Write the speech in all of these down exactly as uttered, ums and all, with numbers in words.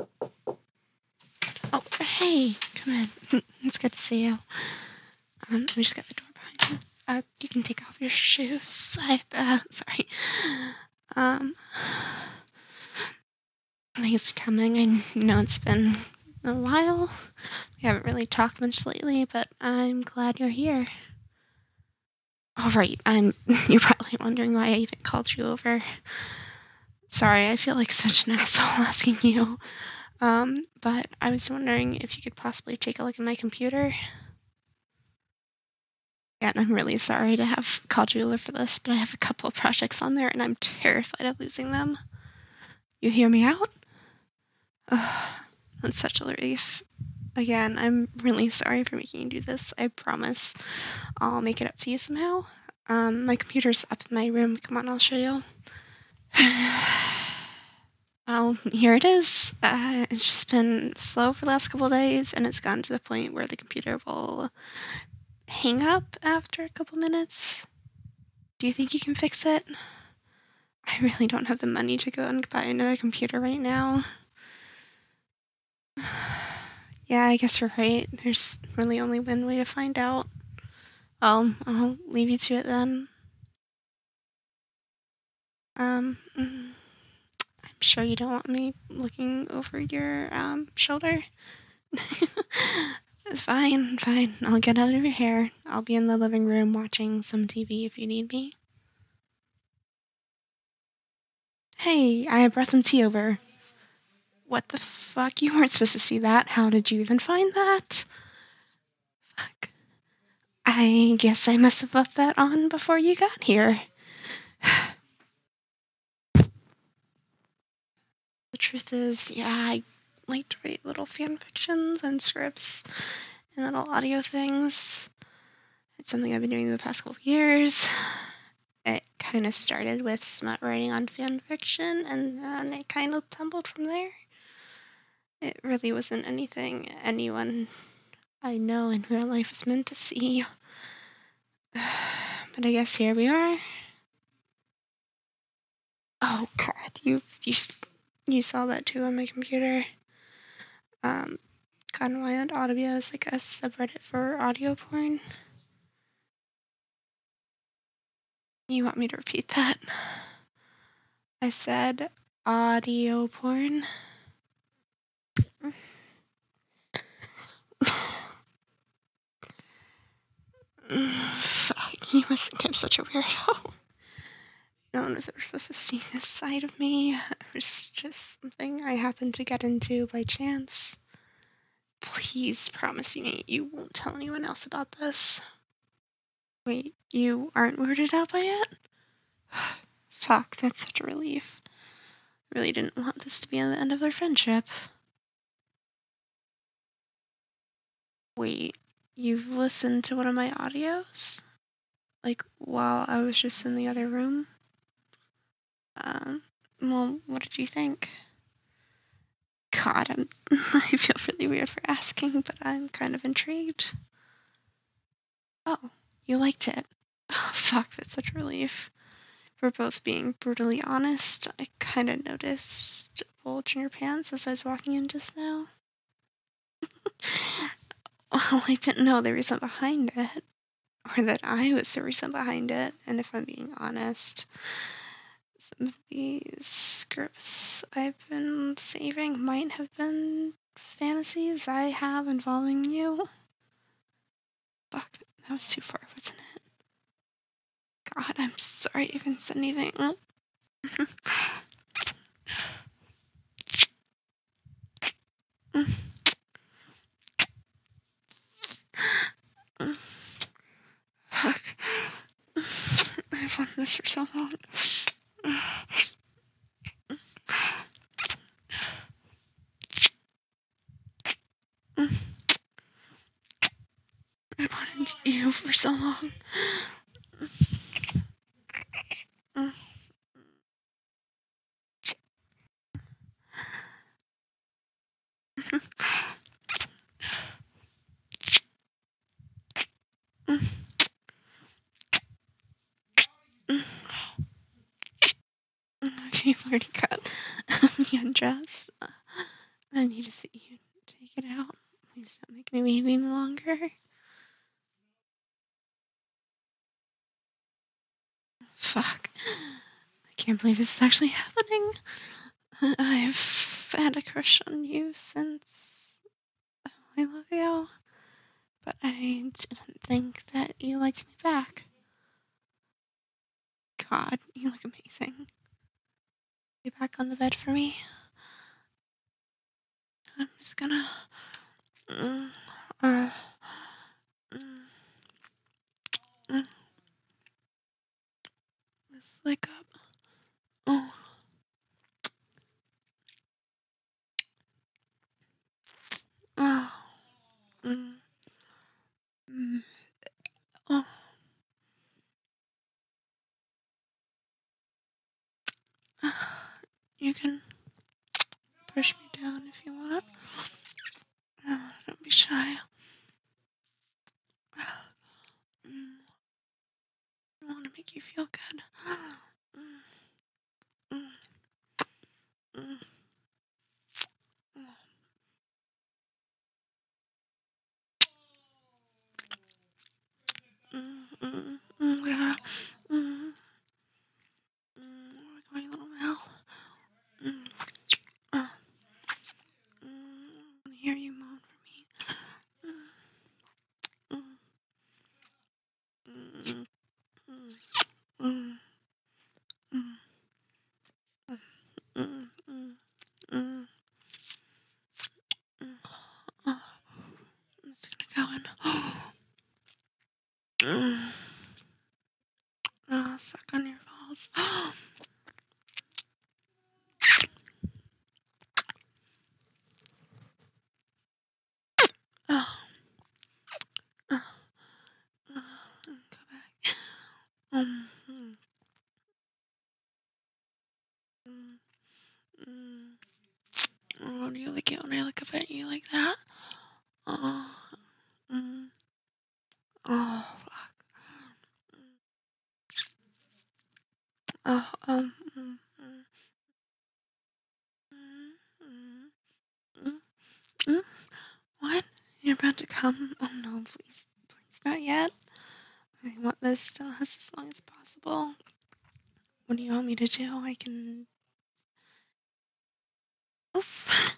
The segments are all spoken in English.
Oh, hey, come in. It's good to see you. Um, we just got the door behind you. Uh, you can take off your shoes. I, uh, sorry. Um, thanks for coming. I know it's been a while. We haven't really talked much lately, but I'm glad you're here. All right, I'm. You're probably wondering why I even called you over. Sorry, I feel like such an asshole asking you. Um, but I was wondering if you could possibly take a look at my computer. Yeah, and I'm really sorry to have called you over for this, but I have a couple of projects on there, and I'm terrified of losing them. You hear me out? Ugh, that's such a relief. Again, I'm really sorry for making you do this. I promise I'll make it up to you somehow. Um, my computer's up in my room. Come on, I'll show you. Well, here it is. Uh, it's just been slow for the last couple of days, and it's gotten to the point where the computer will hang up after a couple minutes. Do you think you can fix it? I really don't have the money to go and buy another computer right now. Yeah, I guess you're right. There's really only one way to find out. Well, I'll leave you to it then. Um, I'm sure you don't want me looking over your um shoulder. Fine, fine. I'll get out of your hair. I'll be in the living room watching some T V if you need me. Hey, I brought some tea over. What the fuck? You weren't supposed to see that. How did you even find that? Fuck. I guess I must have left that on before you got here. The truth is, yeah, I like to write little fan fictions and scripts and little audio things. It's something I've been doing the past couple of years. It kind of started with smut writing on fan fiction, and then it kind of tumbled from there. It really wasn't anything anyone I know in real life is meant to see. But I guess here we are. Oh God, you you you saw that too on my computer. Um, Cotton Wild Audio is like a subreddit for audio porn. You want me to repeat that? I said audio porn. Fuck, you must think I'm such a weirdo. No one was ever supposed to see this side of me. It was just something I happened to get into by chance. Please promise me you won't tell anyone else about this. Wait, you aren't weirded out by it? Fuck, that's such a relief. I really didn't want this to be the end of our friendship. Wait, you've listened to one of my audios? Like, while I was just in the other room? Um, well, what did you think? God, I'm, I feel really weird for asking, but I'm kind of intrigued. Oh, you liked it. Oh, fuck, that's such a relief. For both being brutally honest, I kind of noticed a bulge in your pants as I was walking in just now. Well, I didn't know the reason behind it, or that I was the reason behind it, and if I'm being honest, some of these scripts I've been saving might have been fantasies I have involving you. Fuck, that was too far, wasn't it? God, I'm sorry I even said anything. Fuck. I've wanted this for so long. I wanted you for so long. You've already got me undressed. I need to see you take it out. Please don't make me wait any longer. Fuck. I can't believe this is actually happening. I've had a crush on you since I love you, but I didn't think that you liked me back. God, you look amazing. Lay back on the bed for me. I'm just gonna. Mm, uh, mm, mm, just wake up. Oh. Oh. Mm, mm, oh. You can push me down if you want. Oh, don't be shy. Mm, I want to make you feel good. Mm, mm, mm, mm, mm, mm, yeah. Mm, mm, my little mouth. Mm, uh, mm, I want to hear you moan for me. Mm, mm, mm, mm, mm, mm, mm, mm, mm. Oh, I'm just gonna go in. Mm. Oh, suck on your balls. Oh, oh, oh, go back. Um, mm, mm, mm. Oh, do you like it when I look up at you like that? Oh, mm, oh, fuck. Oh, um, mm, mm, mm, mm, mm. What? You're about to come? Oh no, please, please, not yet. I want this to last as long as possible. What do you want me to do? I can. Oof.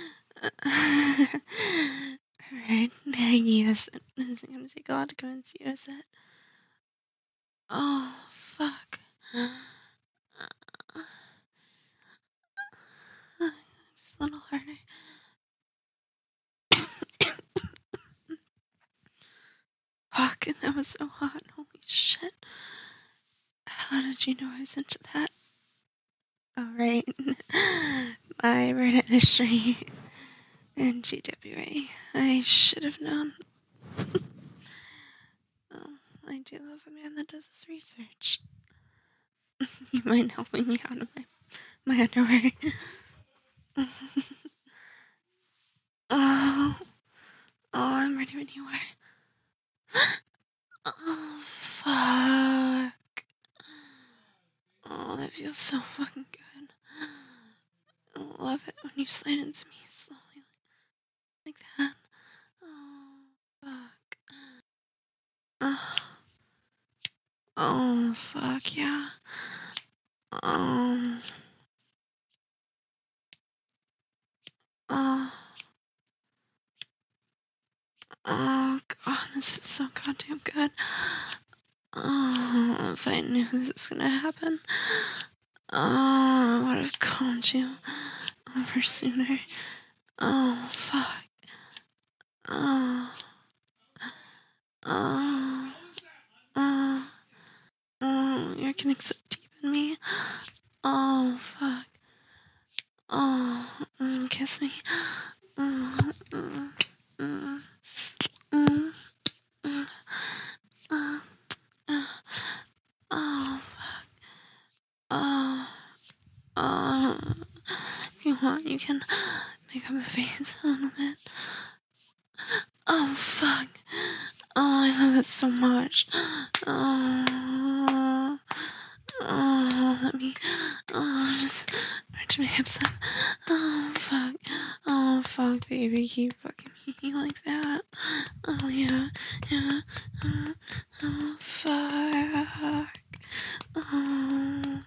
Alright, yes, it isn't gonna take a lot to convince you, is it? Oh, fuck. Just a little harder. Fuck, that was so hot. Holy shit. How did you know I was into that? Alright. My Reddit history and G W A. I should have known. Oh, I do love a man that does his research. You mind helping me out of my, my underwear? Oh, oh, I'm ready when you are. Oh, fuck. Oh, that feels so fucking good. I love it when you slide into me slowly like that. Oh, fuck. Oh, oh fuck, yeah. Um, oh, oh, God, this feels so goddamn good. Oh, if I knew this was gonna happen, oh, I would have called you over sooner. Oh, fuck. Oh, oh, oh, oh, you're getting so deep in me. Oh, fuck. Oh, mm, kiss me. Mm, mm, mm, mm, mm, uh, uh, oh, fuck. Oh, oh. If you want, you can make up the face a little bit. Oh, fuck. Oh, I love it so much. Oh, oh, let me, oh, just arch my hips up. Oh, fuck. Oh, Oh, baby, keep fucking me like that. Oh, yeah, yeah. Oh, oh fuck. Oh,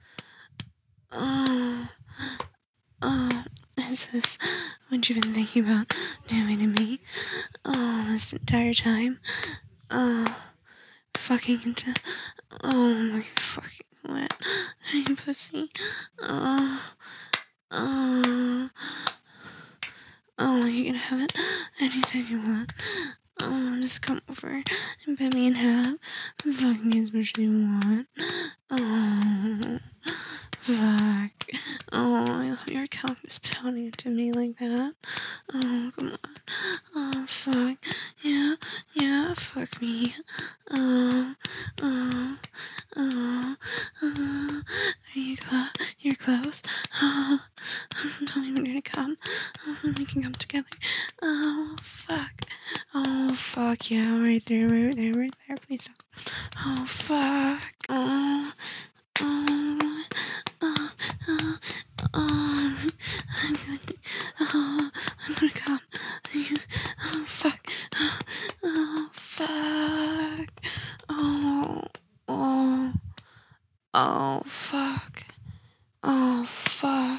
oh, oh. Is this what you've been thinking about doing to me? Oh, this entire time. Oh, fucking into. Oh, my fucking wet. Tiny pussy. Oh, oh. Oh, you can have it anytime you want. Oh, just come over and bend me in half and fuck me as much as you want. Oh, fuck. Oh, I love your cock is pounding into me like that. Oh, come on. Oh, fuck. Yeah, yeah, fuck me. Oh, oh, oh, oh. Are you close? You're close. Oh, tell me when you're gonna come. Oh, we can come together. Oh, fuck. Oh, fuck, yeah, right there, right there, right there. Please don't. Oh, fuck. Oh, oh, oh, oh, oh. I'm gonna, oh, I'm gonna come. Oh, fuck. Oh, oh, fuck. Oh, oh, oh, fuck. Oh, fuck.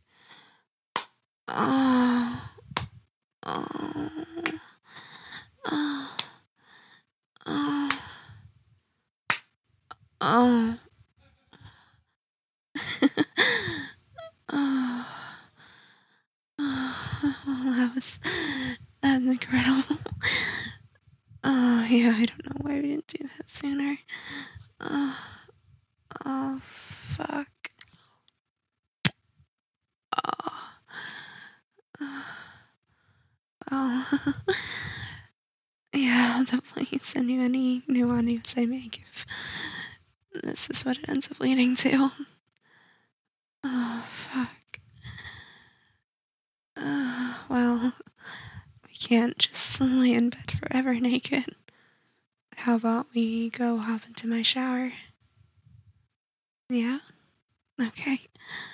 Oh, oh, oh, oh, oh, oh, oh, well, that was, that's incredible. Oh, yeah, I don't know why we didn't do that sooner. Oh, oh, fuck. Oh, oh, yeah, I'll definitely send you any new audios I make if this is what it ends up leading to. Oh, fuck. Uh, well, we can't just lay in bed forever naked. How about we go hop into my shower? Yeah? Okay.